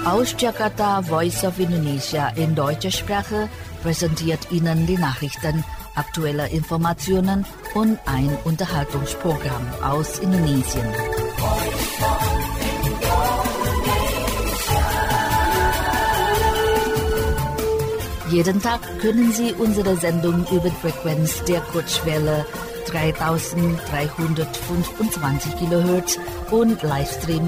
Aus Jakarta, Voice of Indonesia in deutscher Sprache präsentiert Ihnen die Nachrichten, aktuelle Informationen und ein Unterhaltungsprogramm aus Indonesien. Jeden Tag können Sie unsere Sendung über die Frequenz der Kurzwelle 3325 kHz und Livestream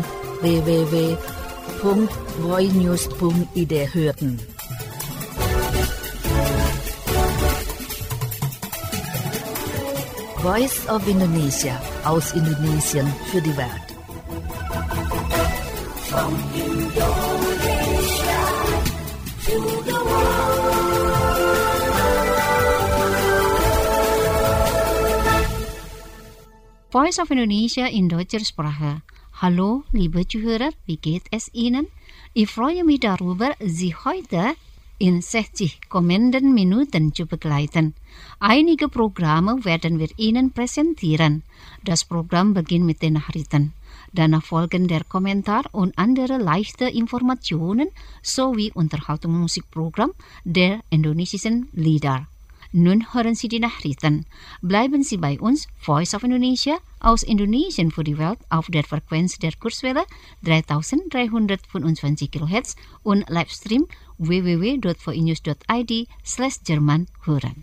www.voinews.id hören. Voice of Indonesia aus Indonesien für die Welt. From Indonesia to the world. Voice of Indonesia in deutscher Sprache. Hallo, liebe Zuhörer, wie geht es Ihnen? Ich freue mich darüber, Sie heute in 60 kommenden Minuten zu begleiten. Einige Programme werden wir Ihnen präsentieren. Das Programm beginnt mit den Nachrichten. Danach folgen der Kommentar und andere leichte Informationen sowie Unterhaltungsmusikprogramm der indonesischen Lieder. Nun hören Sie die Nachrichten. Bleiben Sie bei uns, Voice of Indonesia, aus Indonesien für die Welt auf der Frequenz der Kurzwelle 3325 kHz und Livestream www.voinews.id/Jerman hören.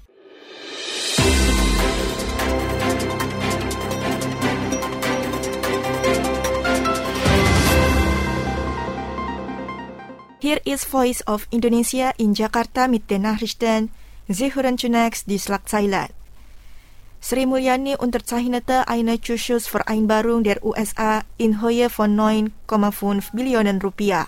Hier ist Voice of Indonesia in Jakarta mit den Nachrichten. Sie hören zunächst die Schlagzeilen. Sri Mulyani unterzeichnete eine Zuschussvereinbarung der USA in Höhe von 9,5 Billionen Rupiah.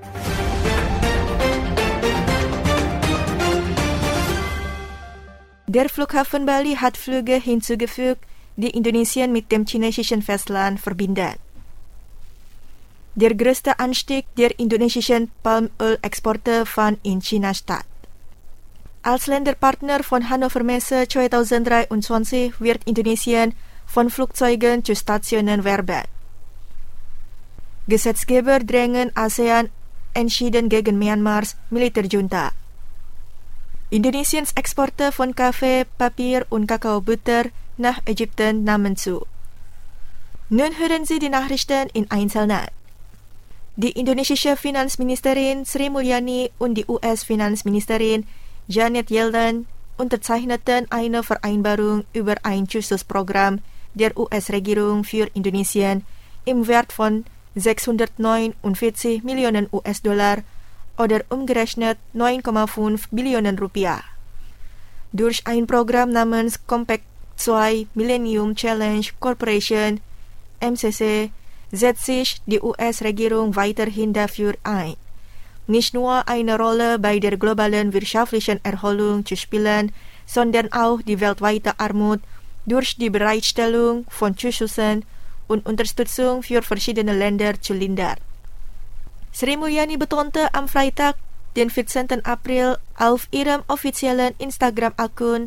Der Flughafen Bali hat Flüge hinzugefügt, die Indonesien mit dem chinesischen Festland verbinden. Der größte Anstieg der indonesischen Palmölexporte fand in China statt. Als Länderpartner von Hannover Messe 2023 wird Indonesien von Flugzeugen zu Stationen werben. Gesetzgeber drängen ASEAN entschieden gegen Myanmars Militärjunta. Indonesiens Exporte von Kaffee, Papier und Kakaobutter nach Ägypten nahmen zu. Nun hören Sie die Nachrichten in Einzelnen. Die indonesische Finanzministerin Sri Mulyani und die US-Finanzministerin Janet Yellen unterzeichneten eine Vereinbarung über ein Zuschussprogramm der US-Regierung für Indonesien im Wert von 649 Millionen US-Dollar oder umgerechnet 9,5 Billionen Rupiah. Durch ein Programm namens Compact 2 Millennium Challenge Corporation (MCC) setzt sich die US-Regierung weiterhin dafür ein, nicht nur eine Rolle bei der globalen wirtschaftlichen Erholung zu spielen, sondern auch die weltweite Armut durch die Bereitstellung von Zuschüssen und Unterstützung für verschiedene Länder zu lindern. Sri Mulyani betonte am Freitag, den 14. April, auf ihrem offiziellen Instagram-Account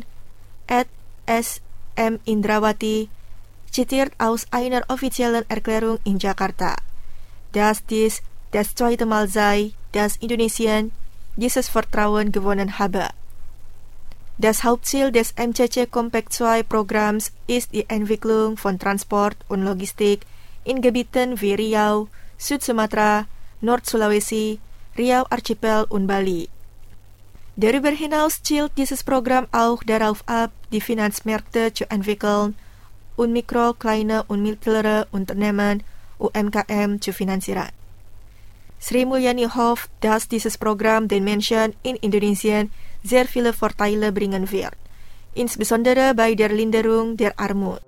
@smindrawati, zitiert aus einer offiziellen Erklärung in Jakarta, dass dies das zweite Mal sei, dass Indonesien dieses Vertrauen gewonnen habe. Das Hauptziel des MCC Compact 2 Programms ist die Entwicklung von Transport und Logistik in Gebieten wie Riau, Süd-Sumatra, Nord-Sulawesi, Riau-Archipel und Bali. Darüber hinaus zielt dieses Programm auch darauf ab, die Finanzmärkte zu entwickeln und Mikro-, kleine und mittlere Unternehmen (UMKM) zu finanzieren. Sri Mulyani hofft, dass dieses Programm den Menschen in Indonesien sehr viele Vorteile bringen wird, insbesondere bei der Linderung der Armut.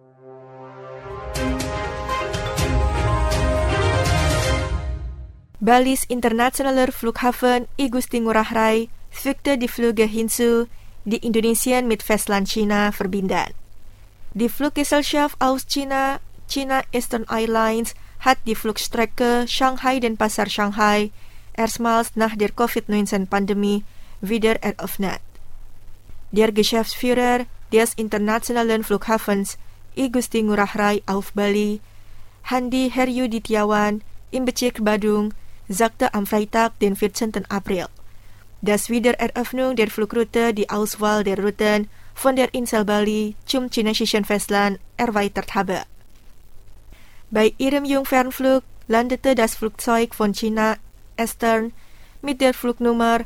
Balis internationaler Flughafen I Gusti Ngurah Rai fügte die Flüge hinzu, die Indonesien mit Festland China verbinden. Die Fluggesellschaft aus China, China Eastern Airlines, hat die Flugstrecke Shanghai-Denpasar Shanghai erstmals nach der Covid-19-Pandemie wieder eröffnet. Der Geschäftsführer des internationalen Flughafens I Gusti Ngurah Rai auf Bali, Handi Heryudityawan, im Bezirk Badung, sagte am Freitag, den 14. April. Das Wiedereröffnung der Flugroute die Auswahl der Routen von der Insel Bali zum chinesischen Festland erweitert habe. Bei ihrem Jungfernflug landete das Flugzeug von China Eastern mit der Flugnummer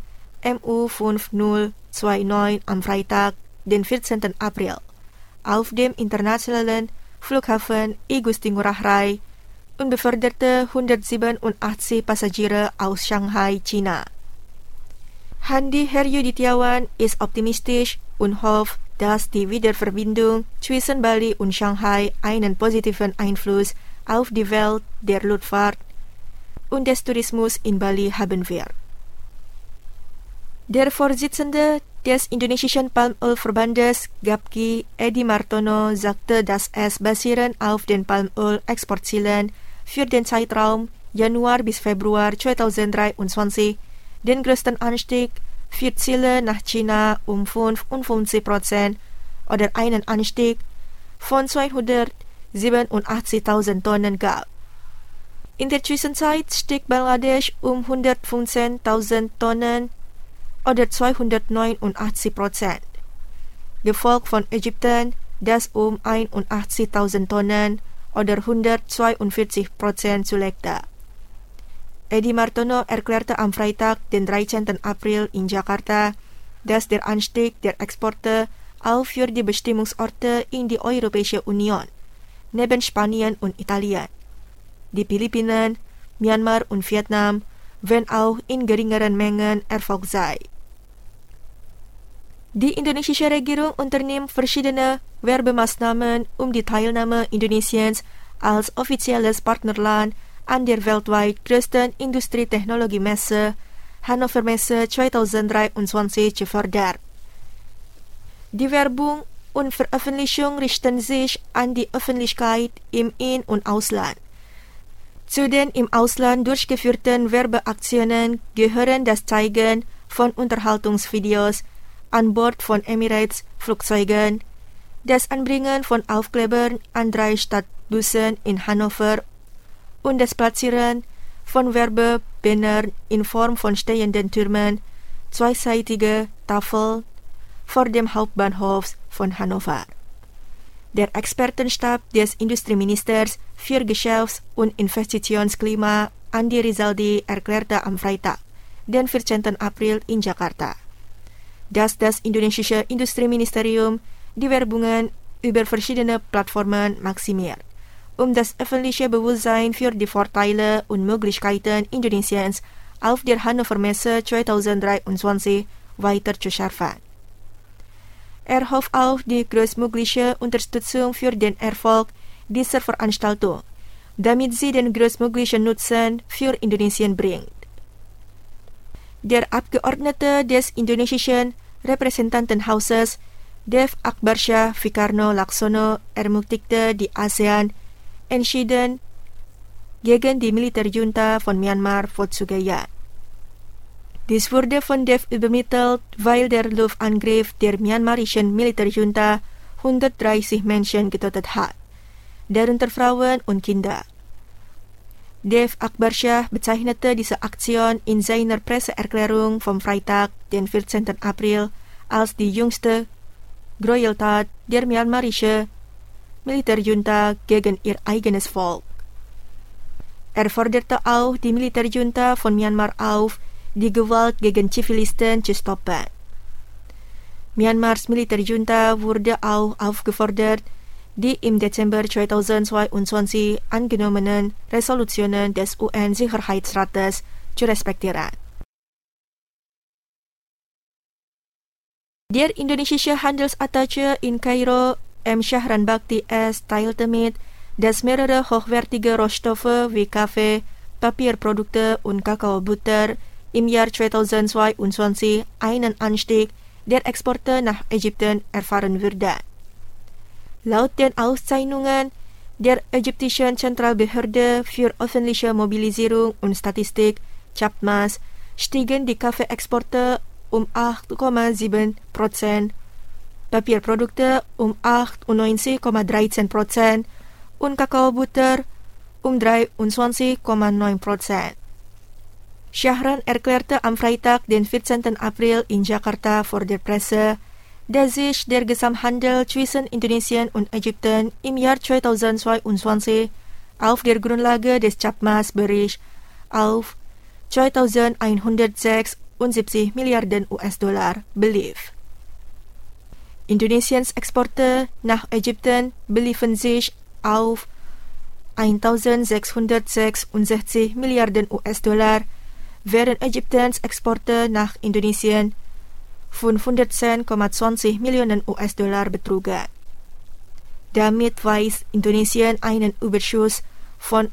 MU5029 am Freitag, den 14. April, auf dem internationalen Flughafen Igusti Ngurah Rai und beförderte 187 Passagiere aus Shanghai, China. Handi Heryudityawan ist optimistisch und hofft, dass die Wiederverbindung zwischen Bali und Shanghai einen positiven Einfluss auf die Welt der Luftfahrt und des Tourismus in Bali haben wird. Der Vorsitzende des indonesischen Palmölverbandes GAPKI, Edi Martono, sagte, dass es basierend auf den Palmöl-Exportzielen für den Zeitraum Januar bis Februar 2023 den größten Anstieg für Ziele nach China 55% oder einen Anstieg von 287.000 Tonnen gab. In der Zwischenzeit stieg Bangladesch 115.000 Tonnen oder 289%, gefolgt von Ägypten, das 81.000 Tonnen oder 142% zulegte. Edi Martono erklärte am Freitag, den 13. April in Jakarta, dass der Anstieg der Exporte auch für die Bestimmungsorte in die Europäische Union, neben Spanien und Italien, die Philippinen, Myanmar und Vietnam, wenn auch in geringeren Mengen erfolgt sei. Die indonesische Regierung unternimmt verschiedene Werbemaßnahmen, um die Teilnahme Indonesiens als offizielles Partnerland an der weltweit größten Industrietechnologiemesse Hannover Messe 2023 zu fördern. Die Werbung und Veröffentlichung richten sich an die Öffentlichkeit im In- und Ausland. Zu den im Ausland durchgeführten Werbeaktionen gehören das Zeigen von Unterhaltungsvideos an Bord von Emirates-Flugzeugen, das Anbringen von Aufklebern an 3 Stadtbussen in Hannover und das Platzieren von Werbebannern in Form von stehenden Türmen, zweiseitige Tafeln vor dem Hauptbahnhof von Hannover. Der Expertenstab des Industrieministers für Geschäfts- und Investitionsklima, Andi Rizaldi, erklärte am Freitag, den 14. April in Jakarta, dass das indonesische Industrieministerium die Werbungen über verschiedene Plattformen maximiert, um das öffentliche Bewusstsein für die Vorteile und Möglichkeiten Indonesiens auf der Hannover Messe 2023 weiter zu schärfen. Er hofft auf die größtmögliche Unterstützung für den Erfolg dieser Veranstaltung, damit sie den größtmöglichen Nutzen für Indonesien bringt. Der Abgeordnete des indonesischen Repräsentantenhauses, Dev Akbarsyah Fikarno Laksono, ermutigte die ASEAN, entschieden gegen die Militärjunta von Myanmar vorzugehen. Dies wurde von Dev übermittelt, weil der Luftangriff der myanmarischen Militärjunta 130 Menschen getötet hat, darunter Frauen und Kinder. Dev Akbarsyah bezeichnete diese Aktion in seiner Presseerklärung vom Freitag, den 14. April, als die jüngste Gräueltat der myanmarischen Militärjunta gegen ihr eigenes Volk. Er forderte auch die Militärjunta von Myanmar auf, die Gewalt gegen Zivilisten zu stoppen. Myanmars Militärjunta wurde auch aufgefordert, die im Dezember 2022 angenommenen Resolutionen des UN-Sicherheitsrates zu respektieren. Der indonesische Handelsattaché in Kairo, M. Shahran Bakti S., teilte mit, dass mehrere hochwertige Rohstoffe wie Kaffee, Papierprodukte und Kakaobutter im Jahr 2022 einen Anstieg der Exporte nach Ägypten erfahren würden. Laut den Auszeichnungen der ägyptischen Zentralbehörde für öffentliche Mobilisierung und Statistik, CHAPMAS, stiegen die Kaffeeexporte um 8,7%, Papierprodukte um 98,13% und Kakaobutter um 23,9%. Shahran erklärte am Freitag, den 14. April in Jakarta vor der Presse, dass sich der Gesamthandel zwischen Indonesien und Ägypten im Jahr 2022 auf der Grundlage des Chapmas-Berichts auf 2.176 Milliarden US-Dollar belief. Indonesiens Exporte nach Ägypten beliefen sich auf 1.666 Milliarden US-Dollar, während Ägyptens Exporte nach Indonesien 510,20 Millionen US-Dollar betrugen. Damit weist Indonesien einen Überschuss von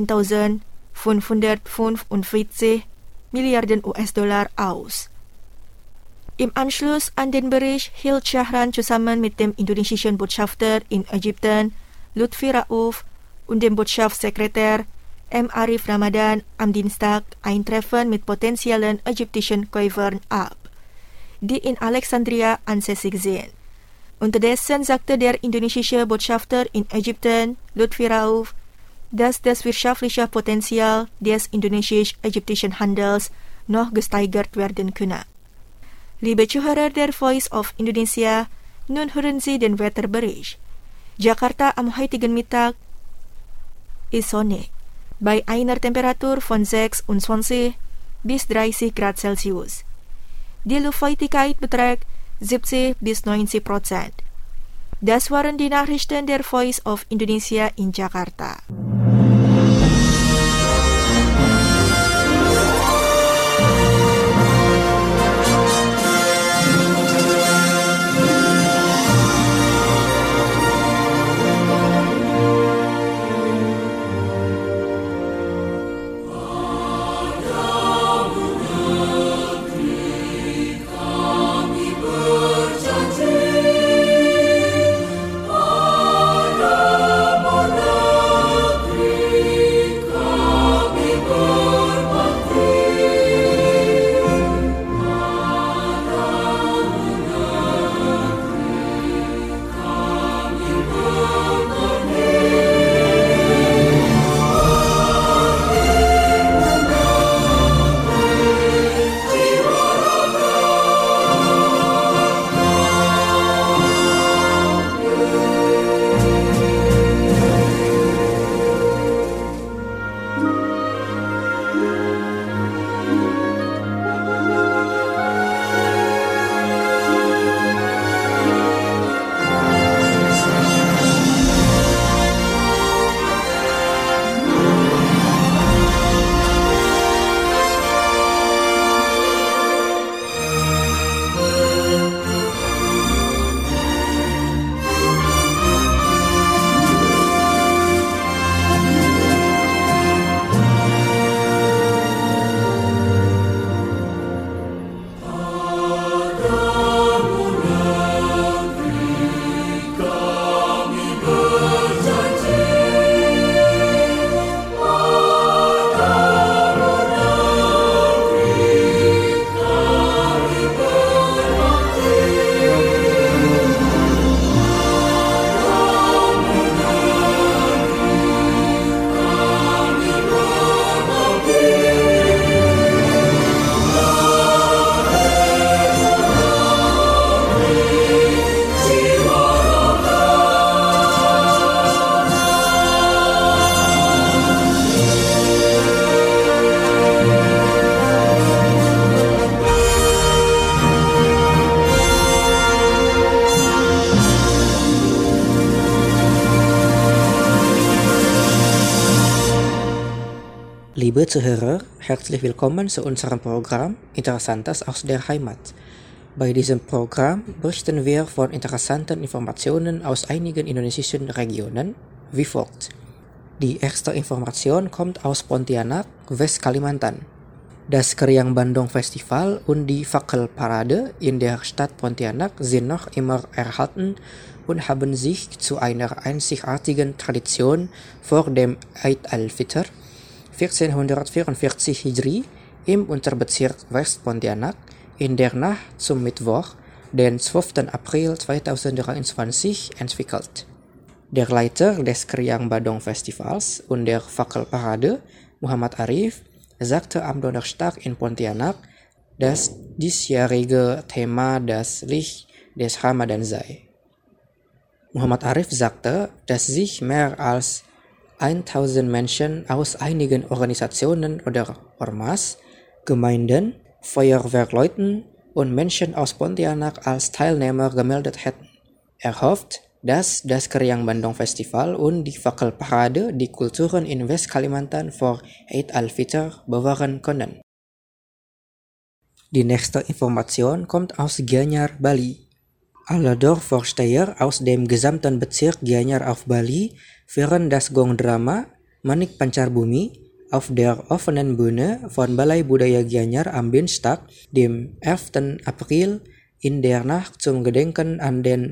1.545 Milliarden US-Dollar aus. Im Anschluss an den Bericht hielt Shahran zusammen mit dem indonesischen Botschafter in Ägypten, Lutfi Rauf, und dem Botschaftssekretär M. Arif Ramadan am Dienstag ein Treffen mit potenziellen ägyptischen Käufern ab, die in Alexandria ansässig sind. Unterdessen sagte der indonesische Botschafter in Ägypten, Lutfi Rauf, dass das wirtschaftliche Potenzial des indonesisch-ägyptischen Handels noch gesteigert werden könne. Liebe Zuhörer der Voice of Indonesia, nun hören Sie den Wetterbericht. Jakarta am heutigen Mittag ist sonnig, bei einer Temperatur von 26 bis 30 Grad Celsius. Die Luftfeuchtigkeit beträgt 70-90%. Das waren die Nachrichten der Voice of Indonesia in Jakarta. Liebe Zuhörer, herzlich willkommen zu unserem Programm Interessantes aus der Heimat. Bei diesem Programm berichten wir von interessanten Informationen aus einigen indonesischen Regionen wie folgt. Die erste Information kommt aus Pontianak, Westkalimantan. Das Kriang Bandung Festival und die Fackelparade in der Stadt Pontianak sind noch immer erhalten und haben sich zu einer einzigartigen Tradition vor dem Eid al-Fitr 1444 Hijri im Unterbezirk West-Pontianak in der Nacht zum Mittwoch, den 12. April 2023, entwickelt. Der Leiter des Kriang Bandung Festivals und der Fackelparade, Muhammad Arif, sagte am Donnerstag in Pontianak, dass diesjährige Thema das Licht des Ramadan sei. Muhammad Arif sagte, dass sich mehr als 1000 Menschen aus einigen Organisationen oder Ormas, Gemeinden, Feuerwehrleuten und Menschen aus Pontianak als Teilnehmer gemeldet hätten. Er hofft, dass das Kriang Bandung Festival und die Fackelparade die Kulturen in Westkalimantan vor Eid al-Fitr bewahren können. Die nächste Information kommt aus Gianyar, Bali. Alle Dorfvorsteher aus dem gesamten Bezirk Gianyar auf Bali führen das Gongdrama Manik Pancarbumi auf der offenen Bühne von Balai Budaya Gianyar am Dienstag, dem 11. April, in der Nacht zum Gedenken an den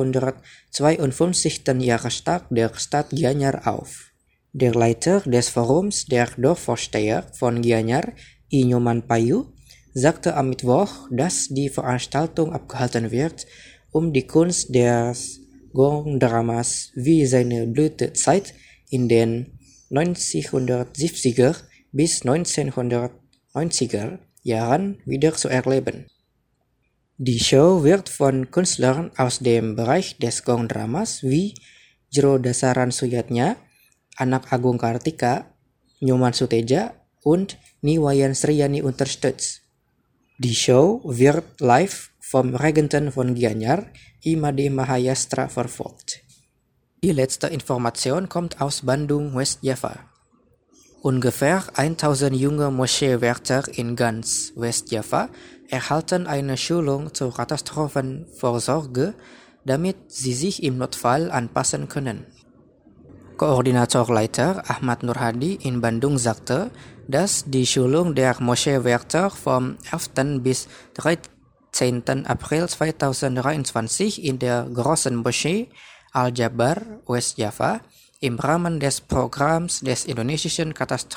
252. Jahrestag der Stadt Gianyar auf. Der Leiter des Forums der Dorfvorsteher von Gianyar, I. Nyoman Payu, sagte am Mittwoch, dass die Veranstaltung abgehalten wird, um die Kunst des Gongdramas wie seine Blütezeit in den 1970er bis 1990er Jahren wieder zu erleben. Die Show wird von Künstlern aus dem Bereich des Gongdramas wie Jero Dasaran Suyatnya, Anak Agung Kartika, Nyoman Suteja und Niwayan Sriyani unterstützt. Die Show wird live vom Regenten von Gianyar, Imade Mahayastra, verfolgt. Die letzte Information kommt aus Bandung, Westjava. Ungefähr 1000 junge Moscheewärter in ganz Westjava erhalten eine Schulung zur Katastrophenvorsorge, damit sie sich im Notfall anpassen können. Koordinatorleiter Ahmad Nurhadi in Bandung sagte, dass die Schulung der Moscheewärter vom 11. bis 13. April 2023 in der Großen Moschee Al-Jabar, Westjava, im Rahmen des Programms des indonesischen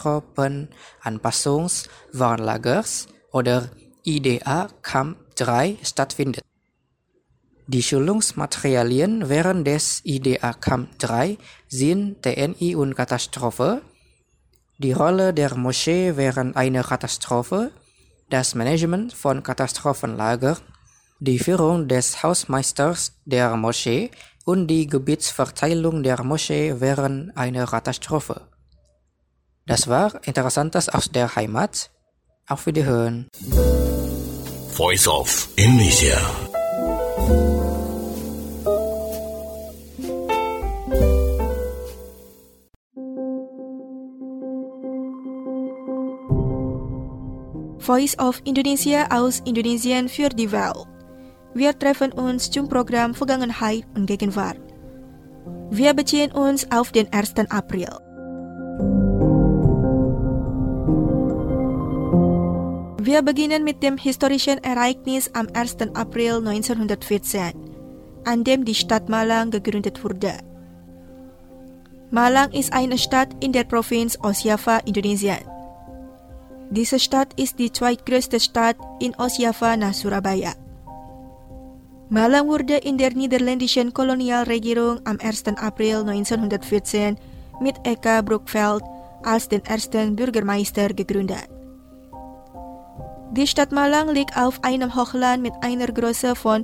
Katastrophenanpassungs-Warnlagers oder IDA Camp 3 stattfindet. Die Schulungsmaterialien während des IDA Camp 3 sind TNI und Katastrophe, die Rolle der Moschee während einer Katastrophe, das Management von Katastrophenlager, die Führung des Hausmeisters der Moschee und die Gebietsverteilung der Moschee während einer Katastrophe. Das war Interessantes aus der Heimat. Auf Wiederhören. Voice of Indonesia. Voice of Indonesia aus Indonesien für die Welt. Wir treffen uns zum Programm Vergangenheit und Gegenwart. Wir beziehen uns auf den 1. April. Wir beginnen mit dem historischen Ereignis am 1. April 1914, an dem die Stadt Malang gegründet wurde. Malang ist eine Stadt in der Provinz Ostjava, Indonesien. Diese Stadt ist die zweitgrößte Stadt in Ostjava nach Surabaya. Malang wurde in der niederländischen Kolonialregierung am 1. April 1914 mit Eka Broekveld als den ersten Bürgermeister gegründet. Die Stadt Malang liegt auf einem Hochland mit einer Größe von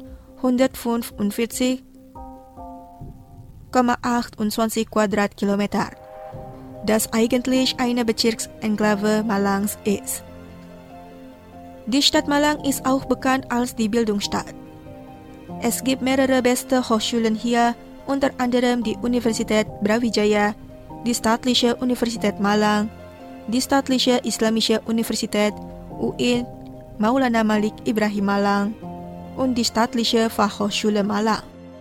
145,28 Quadratkilometer, das eigentlich eine Bezirksenklave Malangs ist. Die Stadt Malang ist auch bekannt als die Bildungsstadt. Es gibt mehrere beste Hochschulen hier, unter anderem die Universität Brawijaya, die Staatliche Universität Malang, die Staatliche Islamische Universität UIN Maulana Malik Ibrahim Malang und die Staatliche Fachhochschule Malang.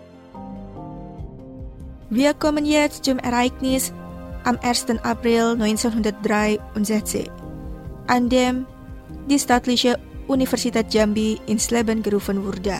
Wir kommen jetzt zum Ereignis am 1. April 1963, an dem die Staatliche Universität Jambi ins Leben gerufen wurde.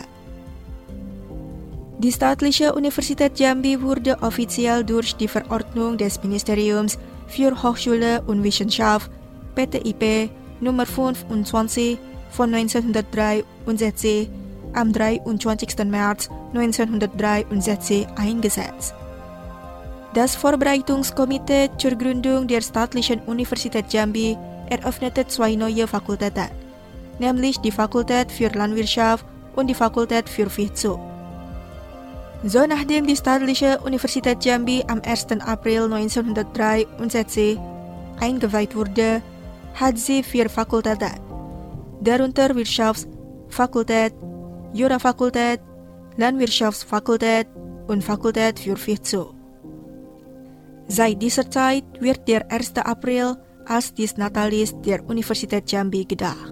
Die Staatliche Universität Jambi wurde offiziell durch die Verordnung des Ministeriums für Hochschule und Wissenschaft PTIP Nummer 25 von 1963 am 23. März 1963 eingesetzt. Das Vorbereitungskomitee zur Gründung der Staatlichen Universität Jambi eröffnete 2 neue Fakultäten, nämlich die Fakultät für Landwirtschaft und die Fakultät für Physik. So nachdem die staatliche Universität Jambi am 1. April 1963 eingeweiht wurde, hat sie 4 Fakultäten, darunter Wirtschaftsfakultät, Jurafakultät, Landwirtschaftsfakultät und Fakultät für Physik. Seit dieser Zeit wird der 1. April als Dies Natalis der Universität Jambi gedacht.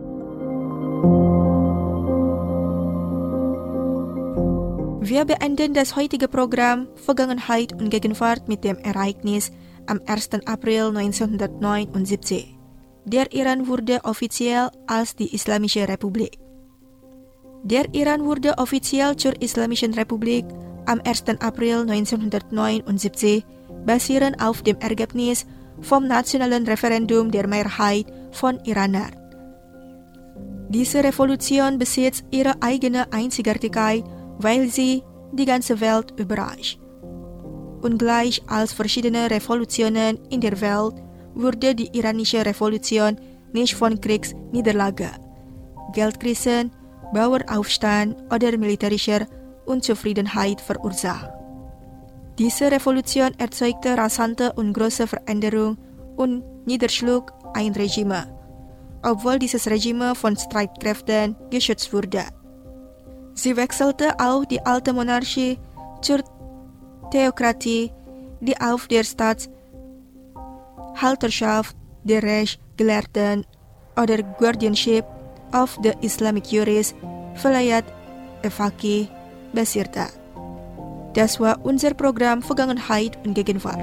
Wir beenden das heutige Programm Vergangenheit und Gegenwart mit dem Ereignis am 1. April 1979. Der Iran wurde offiziell als die Islamische Republik. Der Iran wurde offiziell zur Islamischen Republik am 1. April 1979, basierend auf dem Ergebnis vom nationalen Referendum der Mehrheit von Iranern. Diese Revolution besitzt ihre eigene Einzigartigkeit, weil sie die ganze Welt überrascht. Ungleich als verschiedene Revolutionen in der Welt wurde die iranische Revolution nicht von Kriegsniederlage, Geldkrisen, Bauernaufstand oder militärischer Unzufriedenheit verursacht. Diese Revolution erzeugte rasante und große Veränderung und niederschlug ein Regime, obwohl dieses Regime von Streitkräften geschützt wurde. Sie wechselte auch die alte Monarchie zur Theokratie, die auf der Staatshalterschaft der Rechtsgelehrten oder Guardianship of the Islamic Jurist Velayat Faqih basierte. Das war unser Programm Vergangenheit und Gegenwart.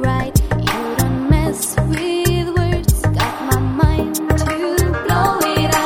With words, got my mind to blow it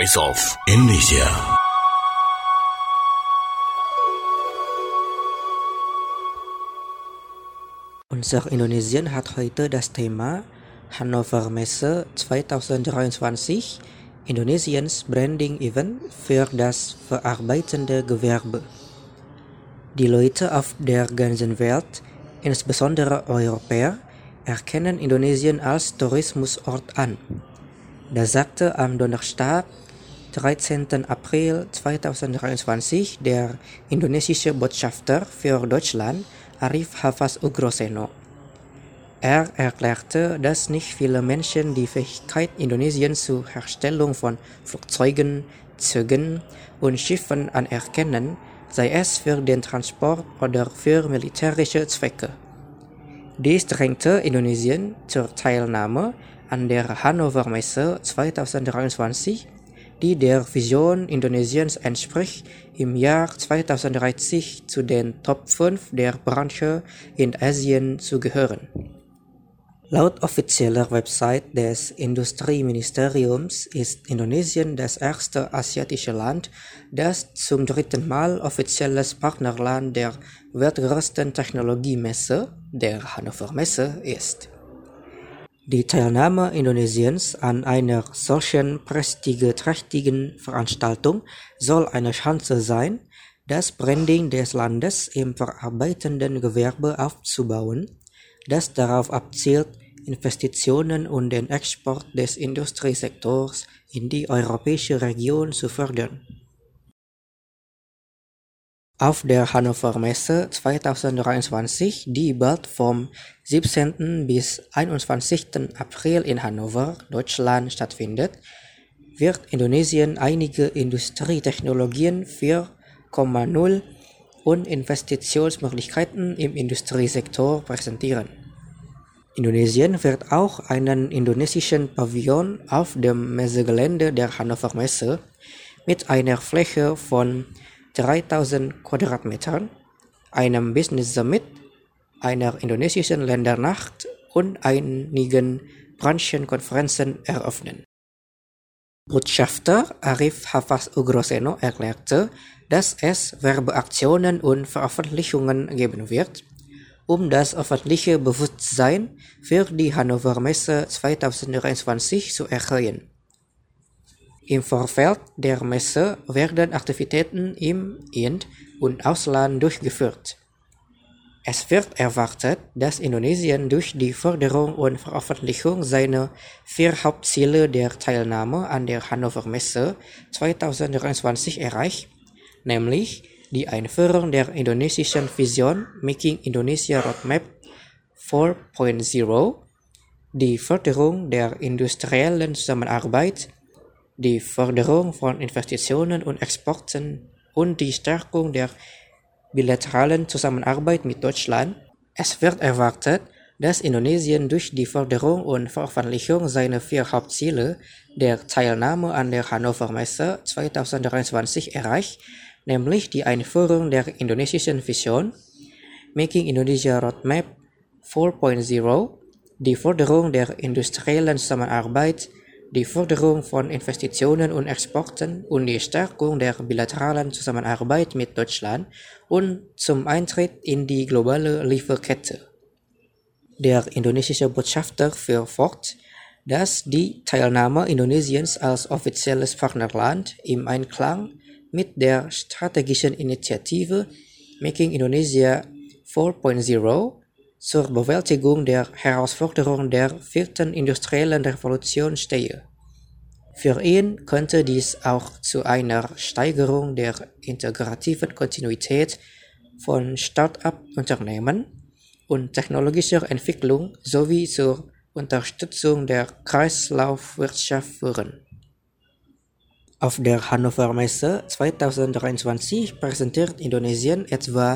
Voice of Indonesia. Unser Indonesien hat heute das Thema Hannover Messe 2023, Indonesiens Branding Event für das verarbeitende Gewerbe. Die Leute auf der ganzen Welt, insbesondere Europäer, erkennen Indonesien als Tourismusort an. Das sagte am Donnerstag, 13. April 2023 der indonesische Botschafter für Deutschland Arif Hafaz Ugroseno. Er erklärte, dass nicht viele Menschen die Fähigkeit Indonesiens zur Herstellung von Flugzeugen, Zügen und Schiffen anerkennen, sei es für den Transport oder für militärische Zwecke. Dies drängte Indonesien zur Teilnahme an der Hannover Messe 2023, die der Vision Indonesiens entspricht, im Jahr 2030 zu den Top 5 der Branche in Asien zu gehören. Laut offizieller Website des Industrieministeriums ist Indonesien das erste asiatische Land, das zum 3. Mal offizielles Partnerland der weltgrößten Technologiemesse, der Hannover Messe, ist. Die Teilnahme Indonesiens an einer solchen prestigeträchtigen Veranstaltung soll eine Chance sein, das Branding des Landes im verarbeitenden Gewerbe aufzubauen, das darauf abzielt, Investitionen und den Export des Industriesektors in die europäische Region zu fördern. Auf der Hannover Messe 2023, die bald vom 17. bis 21. April in Hannover, Deutschland stattfindet, wird Indonesien einige Industrietechnologien 4.0 und Investitionsmöglichkeiten im Industriesektor präsentieren. Indonesien wird auch einen indonesischen Pavillon auf dem Messegelände der Hannover Messe mit einer Fläche von 3000 Quadratmetern, einem Business Summit, einer indonesischen Ländernacht und einigen Branchenkonferenzen eröffnen. Botschafter Arif Hafaz Ugroseno erklärte, dass es Werbeaktionen und Veröffentlichungen geben wird, um das öffentliche Bewusstsein für die Hannover Messe 2023 zu erhöhen. Im Vorfeld der Messe werden Aktivitäten im In- und Ausland durchgeführt. Es wird erwartet, dass Indonesien durch die Förderung und Veröffentlichung seiner 4 Hauptziele der Teilnahme an der Hannover Messe 2023 erreicht, nämlich die Einführung der indonesischen Vision Making Indonesia Roadmap 4.0, die Förderung der industriellen Zusammenarbeit, die Förderung von Investitionen und Exporten und die Stärkung der bilateralen Zusammenarbeit mit Deutschland. Es wird erwartet, dass Indonesien durch die Förderung und Veröffentlichung seiner 4 Hauptziele der Teilnahme an der Hannover Messe 2023 erreicht, nämlich die Einführung der indonesischen Vision Making Indonesia Roadmap 4.0, die Förderung der industriellen Zusammenarbeit, die Förderung von Investitionen und Exporten und die Stärkung der bilateralen Zusammenarbeit mit Deutschland und zum Eintritt in die globale Lieferkette. Der indonesische Botschafter fuhr fort, dass die Teilnahme Indonesiens als offizielles Partnerland im Einklang mit der strategischen Initiative Making Indonesia 4.0 zur Bewältigung der Herausforderung der 4. industriellen Revolution stehe. Für ihn könnte dies auch zu einer Steigerung der integrativen Kontinuität von Start-up-Unternehmen und technologischer Entwicklung sowie zur Unterstützung der Kreislaufwirtschaft führen. Auf der Hannover Messe 2023 präsentiert Indonesien etwa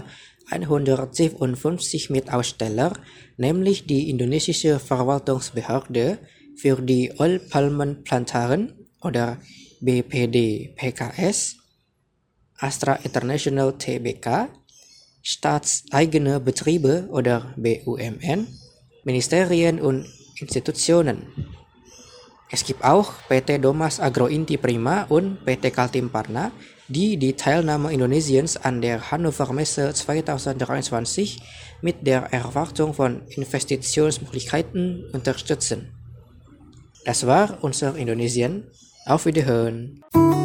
157 Mitaussteller, nämlich die indonesische Verwaltungsbehörde für die Ölpalmenplantagen oder BPD-PKS, Astra International Tbk, staatseigene Betriebe oder BUMN, Ministerien und Institutionen. Es gibt auch PT Domas Agrointi Prima und PT Kaltim Parna, die die Teilnahme Indonesiens an der Hannover Messe 2023 mit der Erwartung von Investitionsmöglichkeiten unterstützen. Das war unser Indonesien. Auf Wiederhören.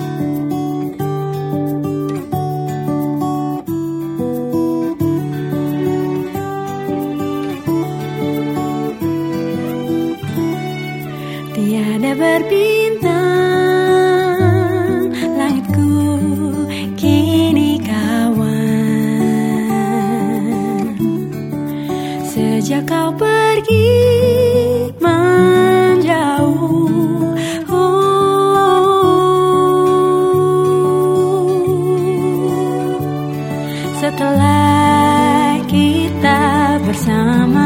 Tiada berbintang, langitku kini kawan. Sejak kau pergi menjauh, setelah kita bersama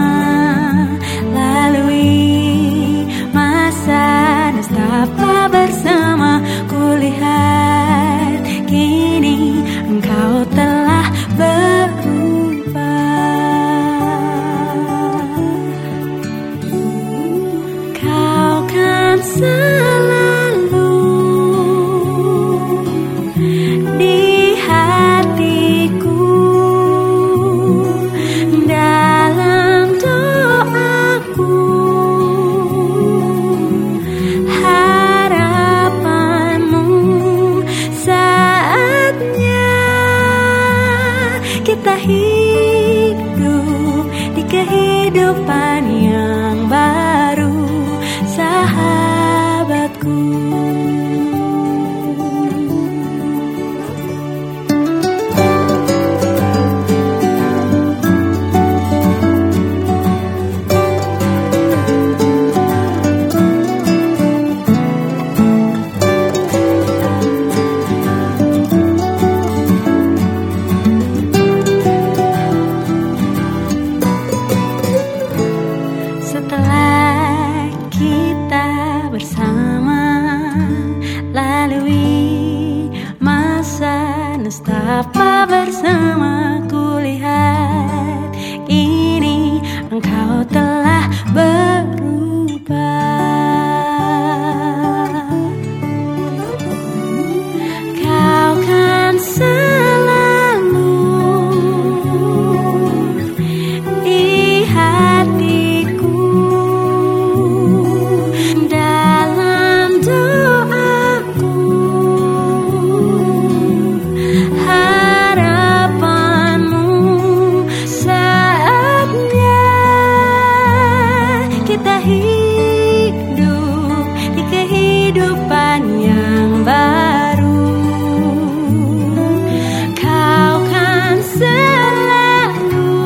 lalui masa nestapa bersama, kulihat kini engkau telah berubah. Kau kan selalu di hatiku, dalam doaku. Kita hidup di kehidupan yang baru, sahabatku. Nestapa bersama, kulihat kini engkau telah berubah. Kau kan selalu di hatiku, dalam doaku. Kita hidup di kehidupan yang baru. Kau kan selalu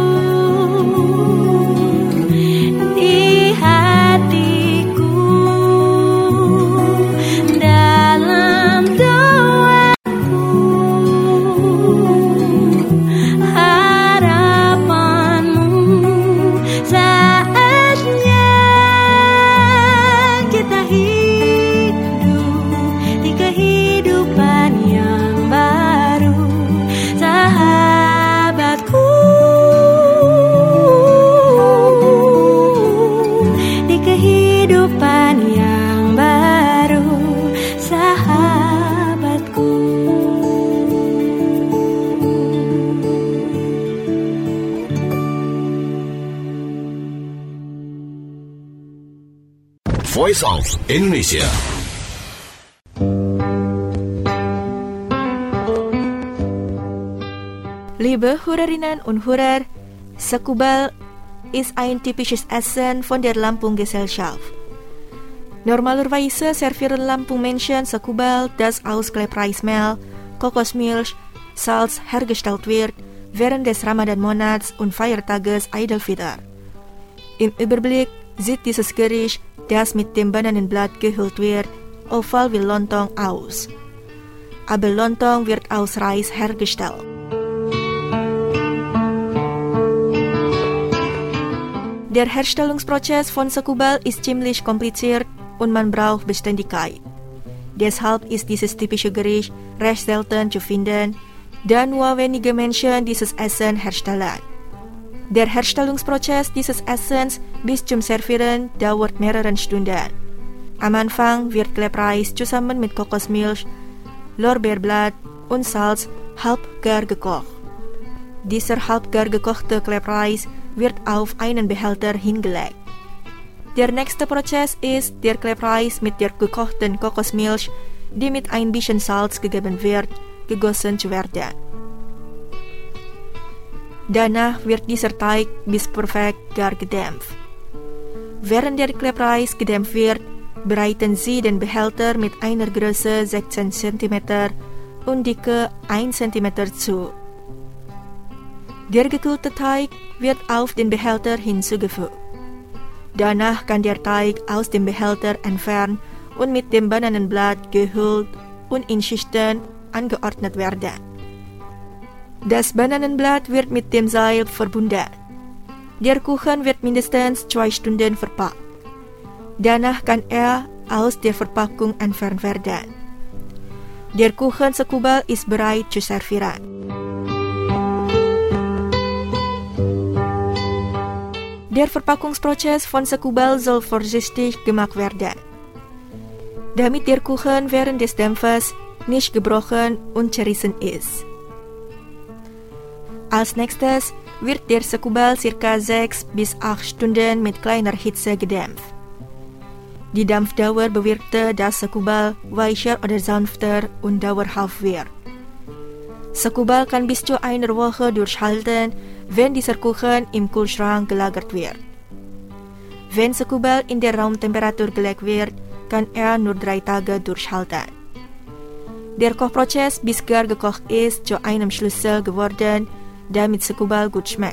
di hatiku, dalam doaku. Harapanmu saatnya kita hidup di kehidupan yang baru, sahabatku. Di kehidupan yang baru, sahabatku. Voice of Indonesia. Liebe Hörerinnen und Hörer, Sakubal ist ein typisches Essen von der Lampung-Gesellschaft. Normalerweise servieren Lampung-Menschen Sakubal, das aus Klebreismehl, Kokosmilch, Salz hergestellt wird, während des Ramadan-Monats und Feiertages Aidilfitr. Im Überblick sieht dieses Gericht, das mit dem Bananenblatt gehüllt wird, oval wie Lontong aus. Aber Lontong wird aus Reis hergestellt. Der Herstellungsprozess von Sakubal ist ziemlich kompliziert und man braucht Beständigkeit. Deshalb ist dieses typische Gericht recht selten zu finden, da nur wenige Menschen dieses Essen herstellen. Der Herstellungsprozess dieses Essens bis zum Servieren dauert mehrere Stunden. Am Anfang wird Klebreis zusammen mit Kokosmilch, Lorbeerblatt und Salz halbgar gekocht. Dieser halbgar gekochte Klebreis wird auf einen Behälter hingelegt. Der nächste Prozess ist, der Klebreis mit der gekochten Kokosmilch, die mit ein bisschen Salz gegeben wird, gegossen zu werden. Danach wird dieser Teig bis perfekt gar gedämpft. Während der Klebreis gedämpft wird, bereiten Sie den Behälter mit einer Größe 16 cm und Dicke 1 cm zu. Der gekühlte Teig wird auf den Behälter hinzugefügt. Danach kann der Teig aus dem Behälter entfernt und mit dem Bananenblatt gehüllt und in Schichten angeordnet werden. Das Bananenblatt wird mit dem Seil verbunden. Der Kuchen wird mindestens 2 Stunden verpackt. Danach kann er aus der Verpackung entfernt werden. Der Kuchen sekubal ist bereit zu servieren. Der Verpackungsprozess von sekubal soll vorsichtig gemacht werden, damit der Kuchen während des Dampfes nicht gebrochen und zerrissen ist. Als nächstes wird der sekubal ca. 6 bis 8 Stunden mit kleiner Hitze gedämpft. Die Dampfdauer bewirkte, dass sekubal weicher oder sanfter und dauerhaft wird. Sekubal kann bis zu einer Woche durchhalten, wenn dieser Kuchen im Kühlschrank gelagert wird. Wenn sekubal in der Raumtemperatur gelegt wird, kann er nur 3 Tage durchhalten. Der Kochprozess, bis gar gekocht ist, zu einem Schlüssel geworden, damit sekubal gut schmeckt.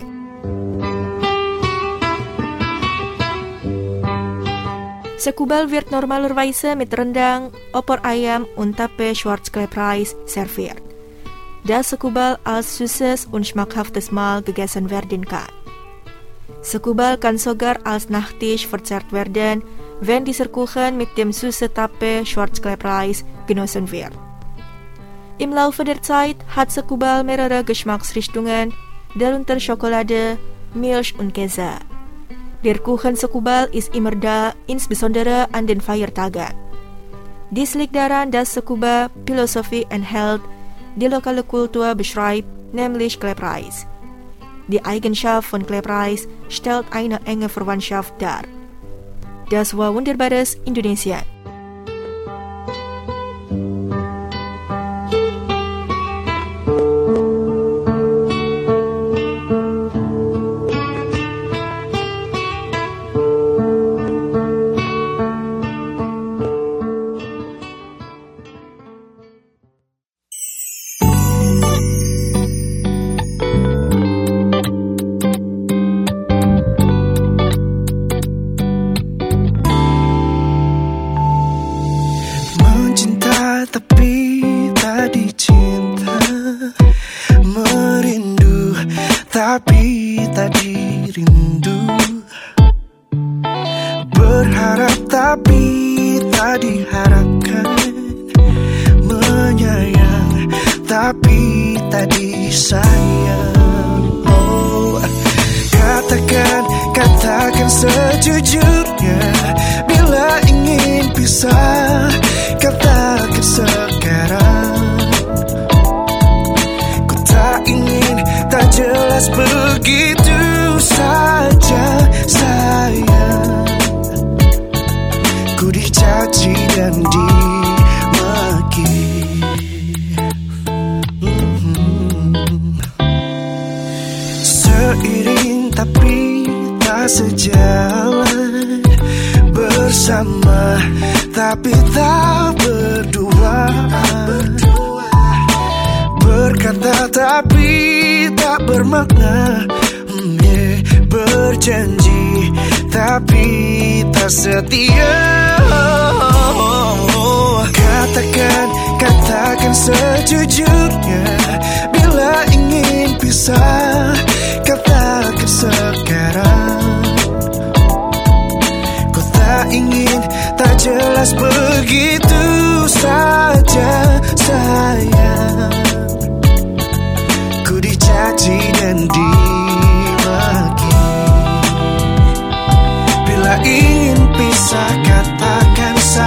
Sekubal wird normalerweise mit Rendang, Opor ayam und Tape Schwarzklebreis serviert, da sekubal als süßes und schmackhaftes Mahl gegessen werden kann. Sekubal kann sogar als Nachtisch verzehrt werden, wenn dieser Kuchen mit dem süßen Tape Schwarzklebreis genossen wird. Im Laufe der Zeit hat sekubal mehrere Geschmacksrichtungen, darunter Schokolade, Milch und Käse. Der Kuchen sekubal ist immer da, insbesondere an den Feiertagen. Dies liegt daran, dass sekubal Philosophie enthält, die lokale Kultur beschreibt, nämlich Klebreis. Die Eigenschaft von Klebreis stellt eine enge Verwandtschaft dar. Das war wunderbares Indonesia. tapi tak dirindu. Berharap tapi tak diharapkan. Menyayang tapi tak disayang. Oh, katakan sejujurnya. Bila ingin pisah, katakan sekarang. Ku tak ingin tak jelas begitu saja sayang. Ku dicaci dan dimaki. Seiring tapi tak sejalan, bersama tapi tak berdua, berkata tapi tak bermakna, berjanji tapi tak setia. Katakan sejujurnya. Bila ingin pisah, katakan sekarang. Ku tak ingin tak jelas begitu saja sayang. Ku dicaci dan dimaki. Bila ingin pisah, katakan sayang.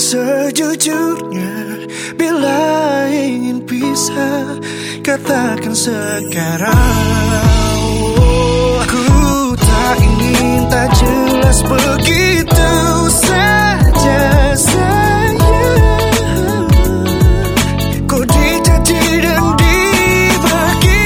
Sejujurnya, bila ingin pisah, katakan sekarang. Ku tak ingin tak jelas begitu saja sayang. Kau dicaci dan dibagi.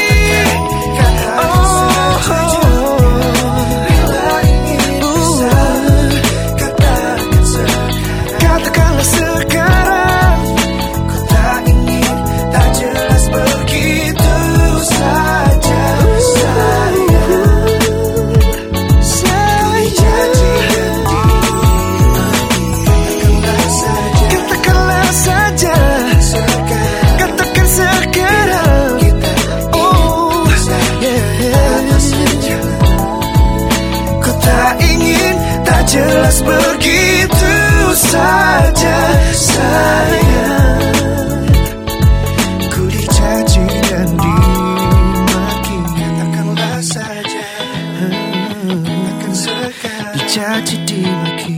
Bila ingin pisah, katakan sekarang. Katakanlah sekarang. Ku tak ingin tak jelas begitu saja sayang. Katakanlah saja. Katakan sekarang. Oh, yeah. Ku tak ingin tak jelas begitu saja sayang. Ku dicaci dan dimaki. Katakanlah saja. Katakan sekarang. Dicaci dimaki.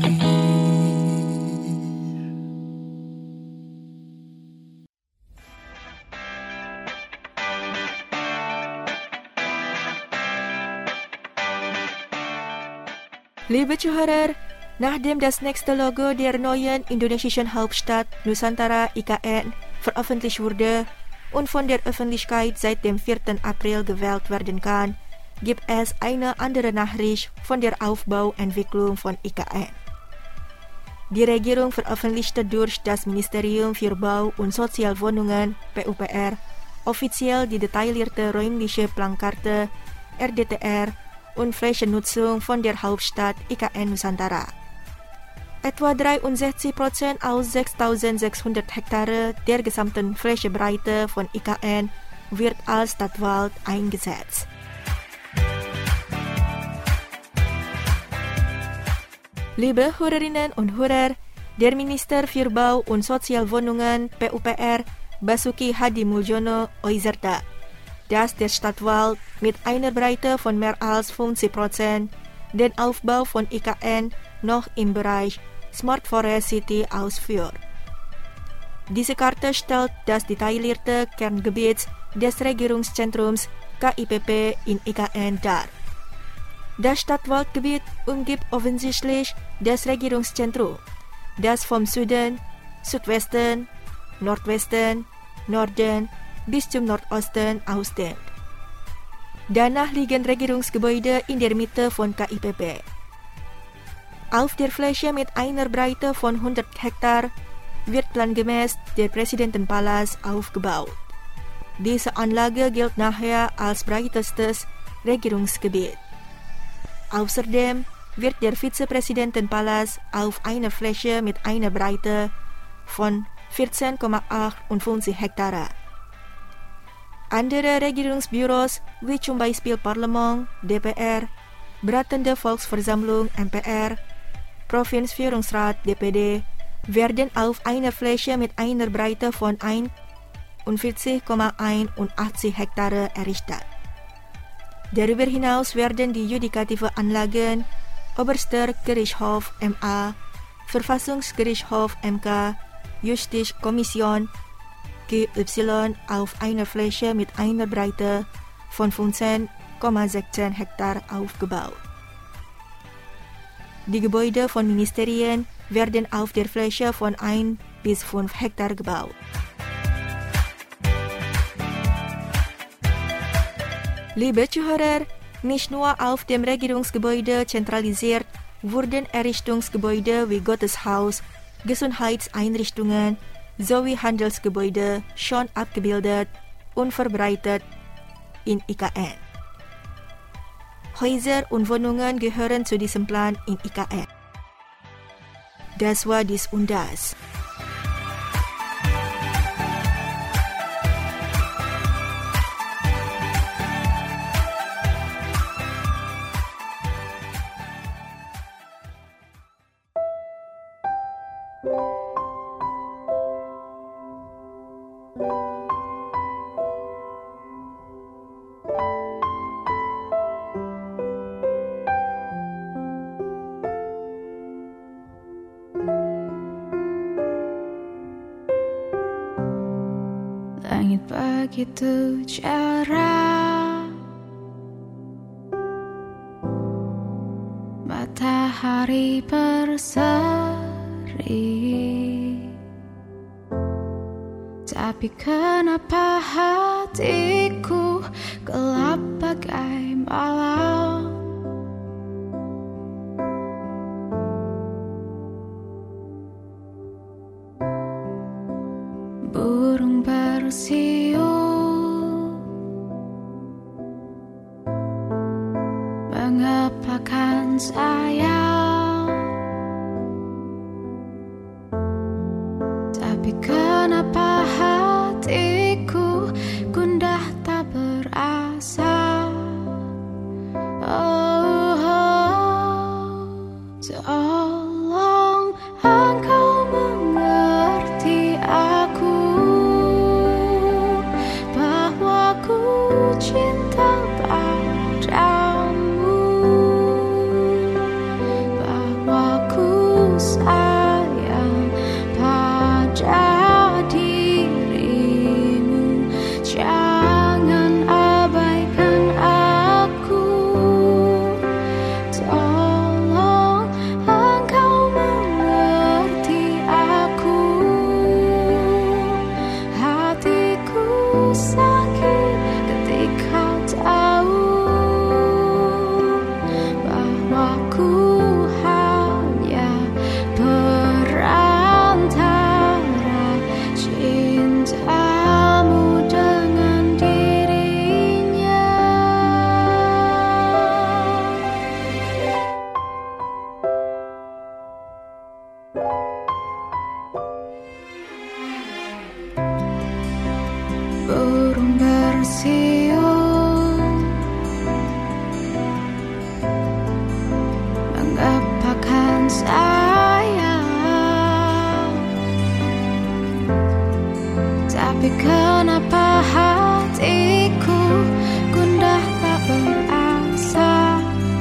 Liebe Zuhörer, nachdem das nächste Logo der neuen indonesischen Hauptstadt Nusantara IKN veröffentlicht wurde und von der Öffentlichkeit seit dem 4. April gewählt werden kann, gibt es eine andere Nachricht von der Aufbauentwicklung von IKN. Die Regierung veröffentlichte durch das Ministerium für Bau und Sozialwohnungen PUPR offiziell die detaillierte räumliche Plankarte RDTR und Flächennutzung von der Hauptstadt IKN Nusantara. Etwa 63% aus 6.600 Hektare der gesamten Flächenbreite von IKN wird als Stadtwald eingesetzt. Liebe Hörerinnen und Hörer, der Minister für Bau und Sozialwohnungen PUPR Basuki Hadi Mulyono äußerte, dass der Stadtwald mit einer Breite von mehr als 50% den Aufbau von IKN noch im Bereich Smart Forest City ausführt. Diese Karte stellt das detaillierte Kerngebiet des Regierungszentrums KIPP in IKN dar. Das Stadtwaldgebiet umgibt offensichtlich das Regierungszentrum, das vom Süden, Südwesten, Nordwesten, Norden bis zum Nordosten ausdehnt. Danach liegen Regierungsgebäude in der Mitte von KIPP. Auf der Fläche mit einer Breite von 100 Hektar wird plangemäß der Präsidentenpalast aufgebaut. Diese Anlage gilt nachher als breitestes Regierungsgebiet. Außerdem wird der Vizepräsidentenpalast auf einer Fläche mit einer Breite von 14,58 Hektare. Andere Regierungsbüros wie zum Beispiel Parlament, DPR, Beratende Volksversammlung MPR, Provinzführungsrat DPD werden auf einer Fläche mit einer Breite von 41,81 Hektare errichtet. Darüber hinaus werden die judikative Anlagen Oberster Gerichtshof MA, Verfassungsgerichtshof MK, Justizkommission GY auf einer Fläche mit einer Breite von 15,16 Hektar aufgebaut. Die Gebäude von Ministerien werden auf der Fläche von 1 bis 5 Hektar gebaut. Liebe Zuhörer, nicht nur auf dem Regierungsgebäude zentralisiert wurden Errichtungsgebäude wie Gotteshaus, Gesundheitseinrichtungen sowie Handelsgebäude schon abgebildet und verbreitet in IKN. Häuser und Wohnungen gehören zu diesem Plan in IKN. Das war dies und das. begitu cerah, matahari berseri. Tapi kenapa hatiku gelap bagai malam? Burung bersiul, mengepakan sayap. Tapi kenapa hatiku gundah tak berasa? Tolong engkau mengerti aku, bahwa ku cinta padamu, bahwa ku sayang pada dirimu. Jangan abaikan aku, tolong engkau mengerti aku. Hatiku sakit ketika tahu bahwa ku hanya perantara cintamu dengan dirinya. Burung bersiul, mengepakkan sayap. Tapi kenapa hatiku gundah tak berasa?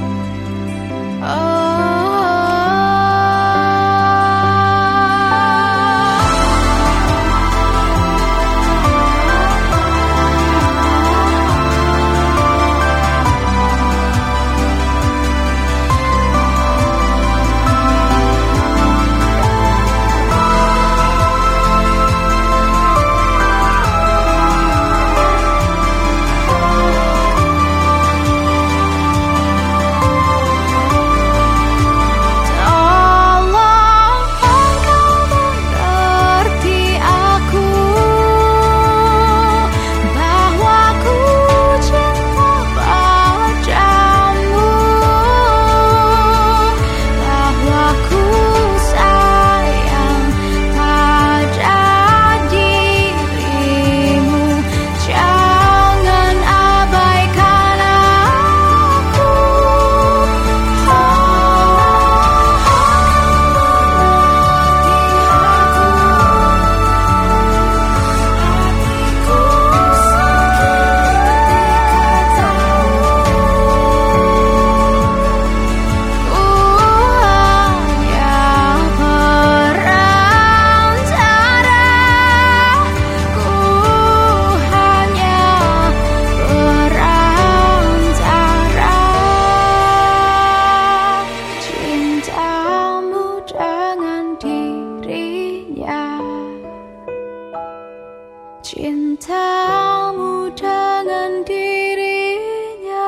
Cintamu dengan dirinya.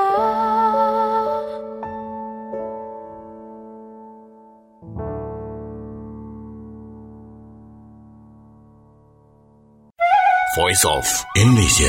Voice of Indonesia.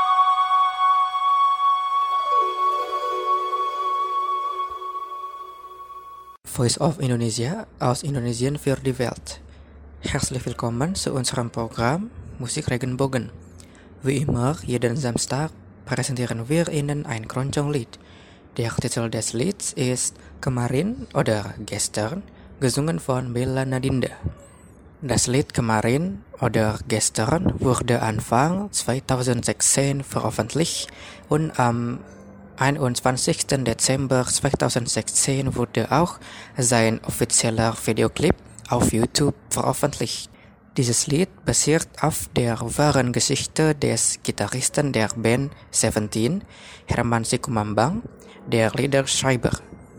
Voice of Indonesia aus Indonesien für die Welt. Herzlich willkommen zu unserem Programm Musik Regenbogen. Wie immer, jeden Samstag präsentieren wir Ihnen ein Keroncong-Lied. Der Titel des Lieds ist Kemarin oder Gestern, gesungen von Bella Nadinda. Das Lied Kemarin oder Gestern wurde Anfang 2016 veröffentlicht und am 21. Dezember 2016 wurde auch sein offizieller Videoclip auf YouTube veröffentlicht. Dieses Lied basiert auf der wahren Geschichte des Gitarristen der Band Seventeen, Herman Sikumambang, der Liederschreiber.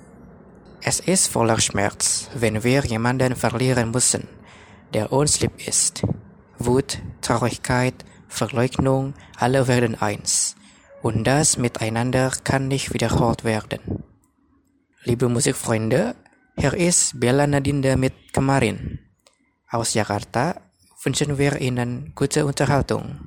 Es ist voller Schmerz, wenn wir jemanden verlieren müssen, der uns lieb ist. Wut, Traurigkeit, Verleugnung, alle werden eins. Und das Miteinander kann nicht wiederholt werden. Liebe Musikfreunde, hier ist Bella Nadinda mit Kemarin. Aus Jakarta wünschen wir Ihnen gute Unterhaltung.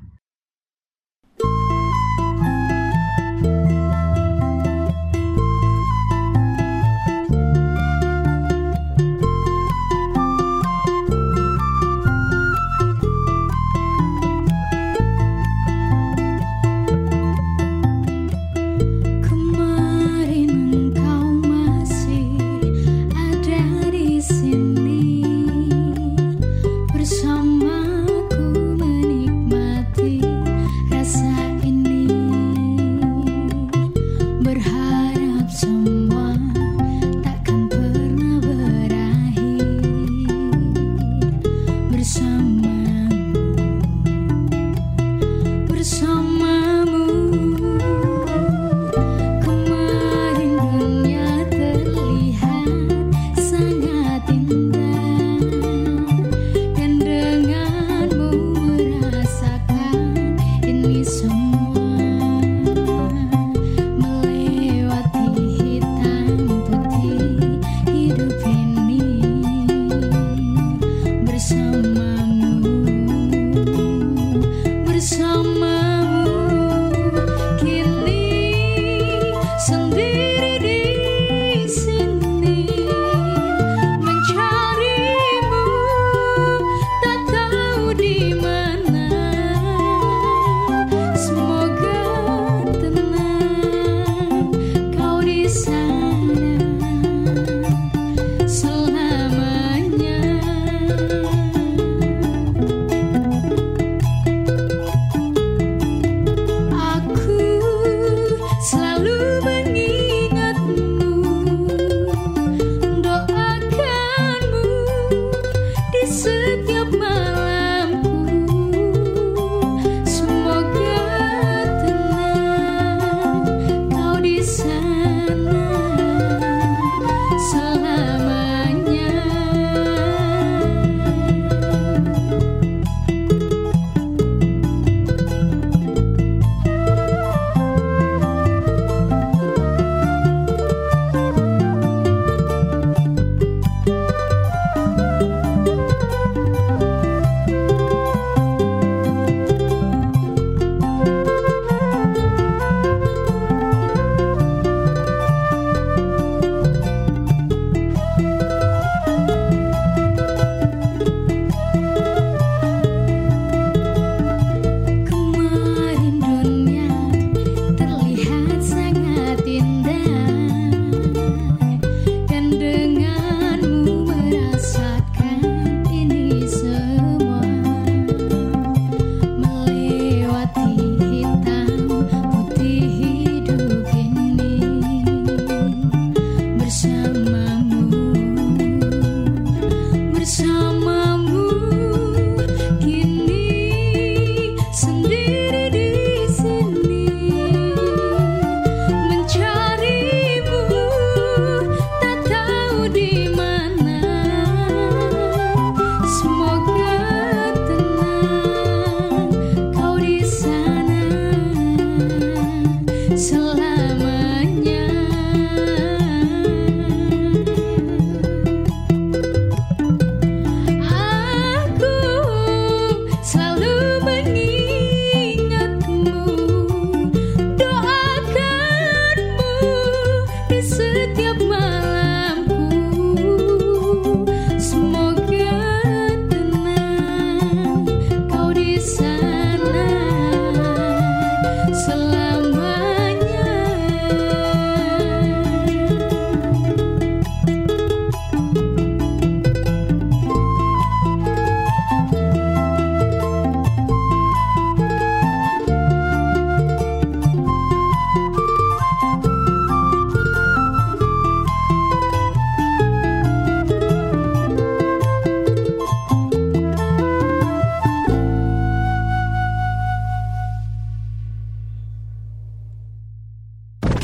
Selamanya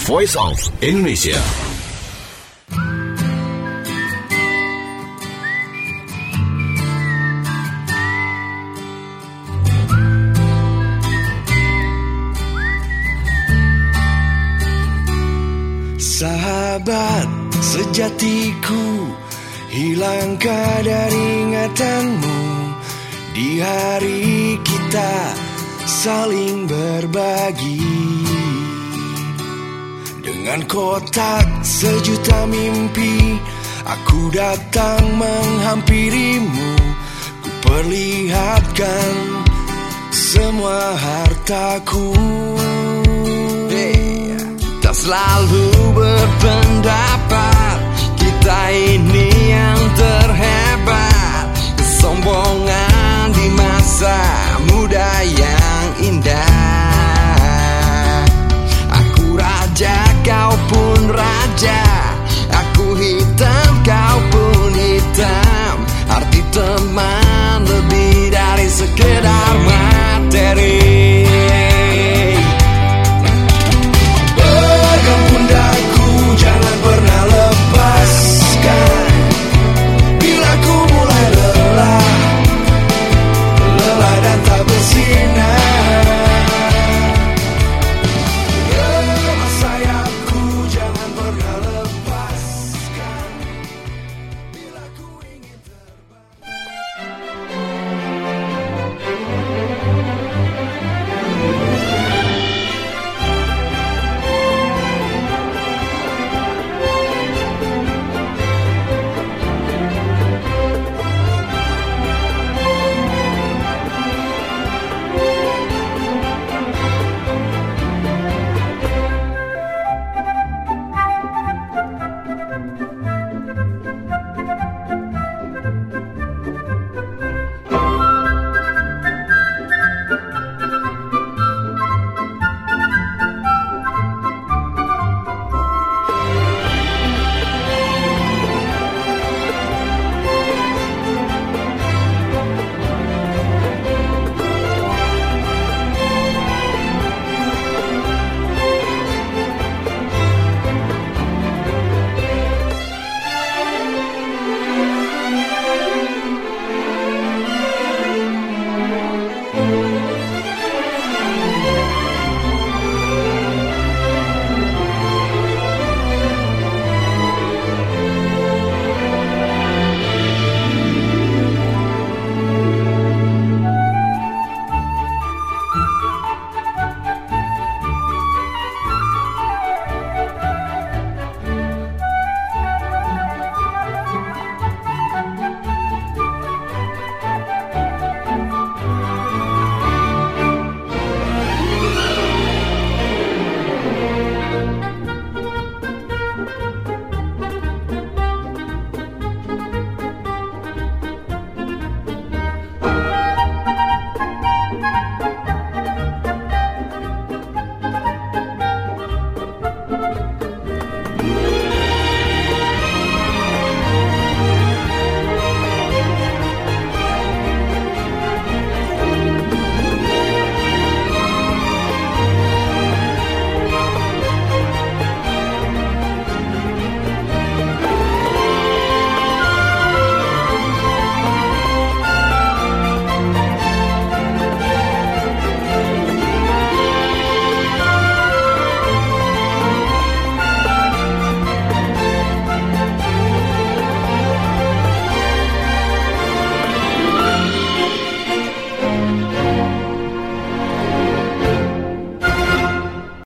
Voice of Indonesia. Sahabat sejatiku, hilang kadar ingatanmu di hari kita saling berbagi. Dengan kotak sejuta mimpi, aku datang menghampirimu. Ku perlihatkan semua hartaku. Tak selalu berpendapat kita ini yang terhebat. Kesombongan di masa